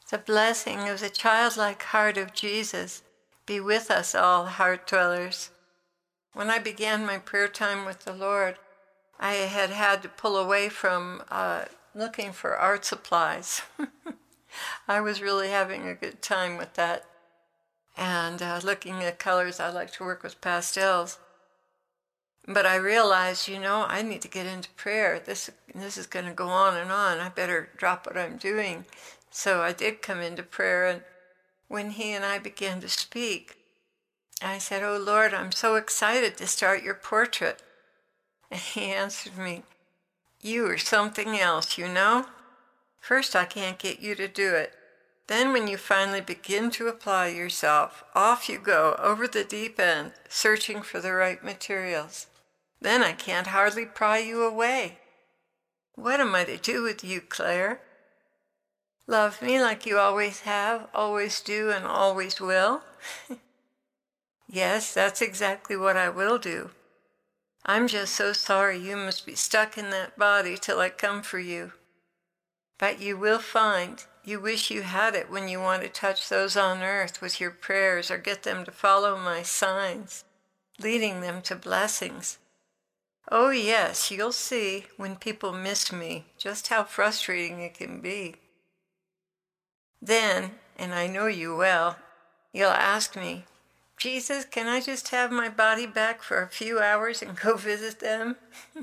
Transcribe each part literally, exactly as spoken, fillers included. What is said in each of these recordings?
The blessing of the childlike heart of Jesus be with us all, heart dwellers. When I began my prayer time with the Lord, I had had to pull away from uh, looking for art supplies. I was really having a good time with that. And uh, looking at colors, I like to work with pastels. But I realized, you know, I need to get into prayer. This, this is going to go on and on. I better drop what I'm doing. So I did come into prayer, and when he and I began to speak, I said, "Oh Lord, I'm so excited to start your portrait." And he answered me, "You are something else, you know? First, I can't get you to do it. Then when you finally begin to apply yourself, off you go over the deep end, searching for the right materials. Then I can't hardly pry you away. What am I to do with you, Claire? Love me like you always have, always do, and always will?" "Yes, that's exactly what I will do. I'm just so sorry you must be stuck in that body till I come for you. But you will find you wish you had it when you want to touch those on earth with your prayers or get them to follow my signs, leading them to blessings. Oh yes, you'll see when people miss me just how frustrating it can be. Then, and I know you well, you'll ask me, 'Jesus, can I just have my body back for a few hours and go visit them?'"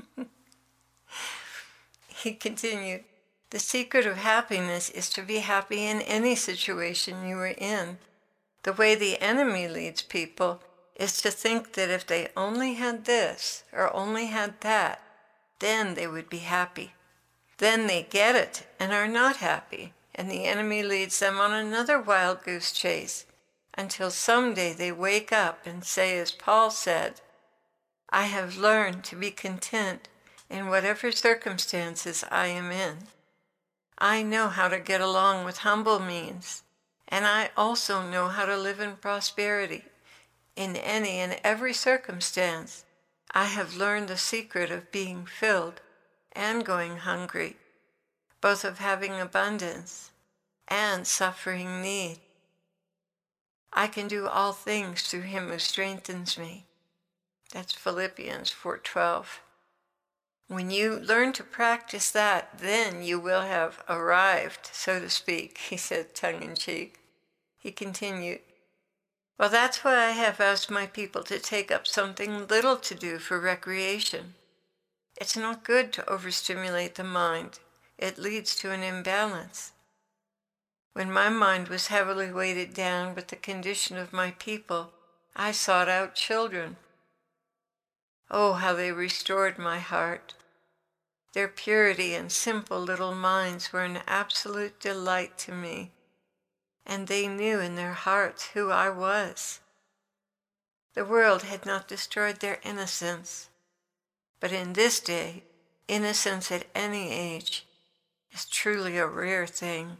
He continued, "The secret of happiness is to be happy in any situation you are in. The way the enemy leads people is to think that if they only had this or only had that, then they would be happy. Then they get it and are not happy, and the enemy leads them on another wild goose chase until someday they wake up and say, as Paul said, 'I have learned to be content in whatever circumstances I am in. I know how to get along with humble means, and I also know how to live in prosperity. In any and every circumstance, I have learned the secret of being filled and going hungry, both of having abundance and suffering need. I can do all things through him who strengthens me.'" That's Philippians four twelve. When you learn to practice that, then you will have arrived, so to speak, he said tongue-in-cheek. He continued, "Well, that's why I have asked my people to take up something little to do for recreation. It's not good to overstimulate the mind. It leads to an imbalance. When my mind was heavily weighted down with the condition of my people, I sought out children. Oh, how they restored my heart. Their purity and simple little minds were an absolute delight to me, and they knew in their hearts who I was. The world had not destroyed their innocence, but in this day, innocence at any age is truly a rare thing.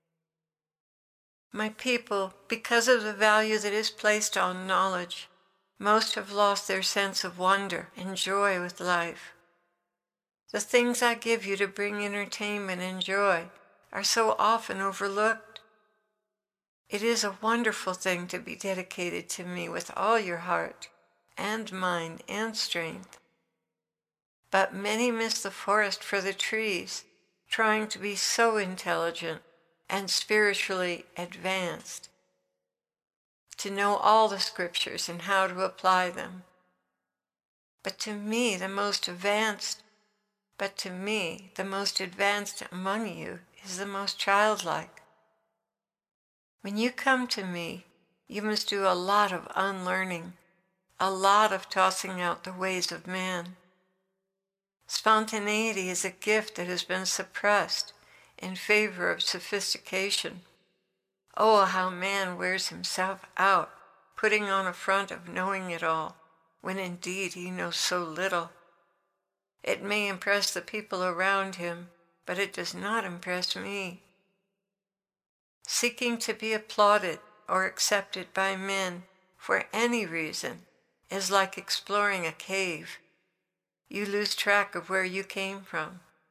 My people, because of the value that is placed on knowledge, most have lost their sense of wonder and joy with life. The things I give you to bring entertainment and joy are so often overlooked. It is a wonderful thing to be dedicated to me with all your heart and mind and strength. But many miss the forest for the trees, trying to be so intelligent and spiritually advanced, to know all the scriptures and how to apply them. But to me, the most advanced, but to me, the most advanced among you is the most childlike. When you come to me, you must do a lot of unlearning, a lot of tossing out the ways of man. Spontaneity is a gift that has been suppressed in favor of sophistication. Oh, how man wears himself out, putting on a front of knowing it all, when indeed he knows so little. It may impress the people around him, but it does not impress me. Seeking to be applauded or accepted by men for any reason is like exploring a cave. You lose track of where you came from.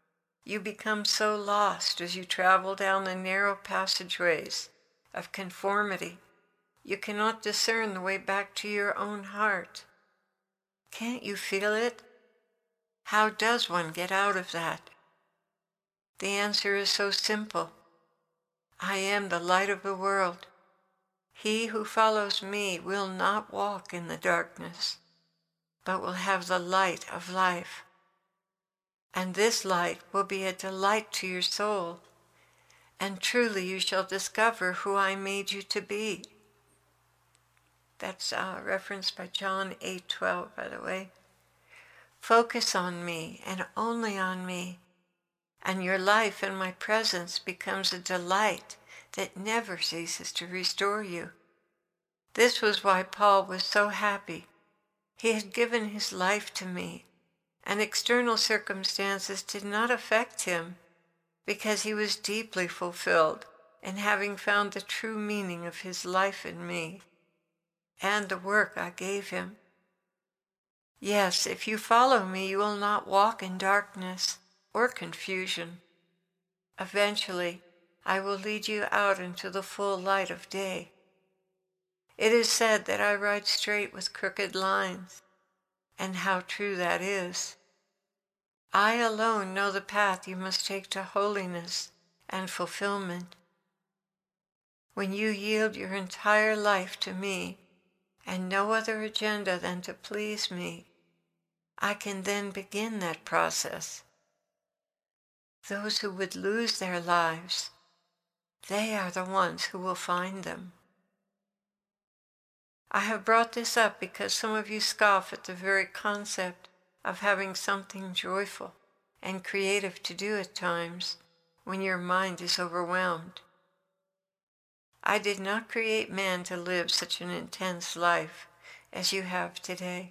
You become so lost as you travel down the narrow passageways of conformity, you cannot discern the way back to your own heart. Can't you feel it? How does one get out of that? The answer is so simple. I am the light of the world. He who follows me will not walk in the darkness, but will have the light of life. And this light will be a delight to your soul, and truly you shall discover who I made you to be. That's uh, referenced by John eight twelve, by the way. Focus on me and only on me, and your life in my presence becomes a delight that never ceases to restore you. This was why Paul was so happy. He had given his life to me, and external circumstances did not affect him, because he was deeply fulfilled in having found the true meaning of his life in me and the work I gave him. Yes, if you follow me, you will not walk in darkness or confusion. Eventually, I will lead you out into the full light of day. It is said that I ride straight with crooked lines, and how true that is. I alone know the path you must take to holiness and fulfillment. When you yield your entire life to me, and no other agenda than to please me, I can then begin that process. Those who would lose their lives, they are the ones who will find them. I have brought this up because some of you scoff at the very concept of having something joyful and creative to do at times when your mind is overwhelmed. I did not create man to live such an intense life as you have today.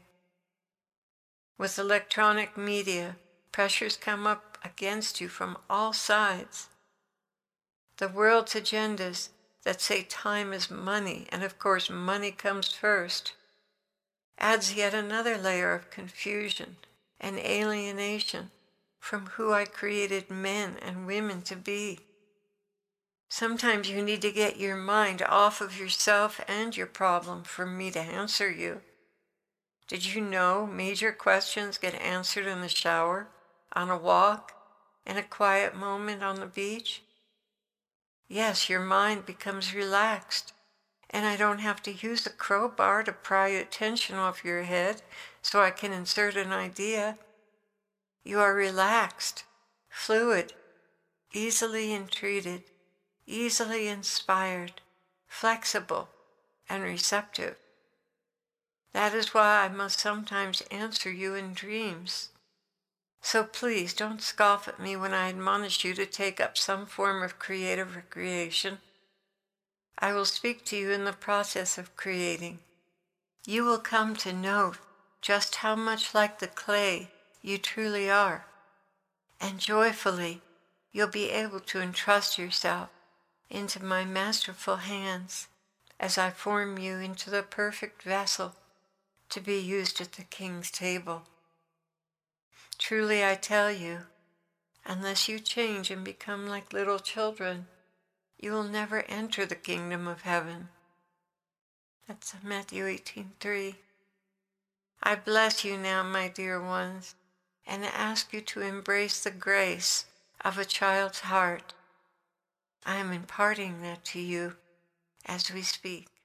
With electronic media, pressures come up against you from all sides. The world's agendas that say time is money, and of course money comes first, adds yet another layer of confusion and alienation from who I created men and women to be. Sometimes you need to get your mind off of yourself and your problem for me to answer you. Did you know major questions get answered in the shower, on a walk, in a quiet moment on the beach? Yes, your mind becomes relaxed, and I don't have to use a crowbar to pry attention off your head so I can insert an idea. You are relaxed, fluid, easily entreated, easily inspired, flexible, and receptive. That is why I must sometimes answer you in dreams. So please don't scoff at me when I admonish you to take up some form of creative recreation. I will speak to you in the process of creating. You will come to know just how much like the clay you truly are, and joyfully you'll be able to entrust yourself into my masterful hands as I form you into the perfect vessel to be used at the King's table. Truly I tell you, unless you change and become like little children, you will never enter the kingdom of heaven. That's Matthew eighteen three. I bless you now, my dear ones, and ask you to embrace the grace of a child's heart. I am imparting that to you as we speak.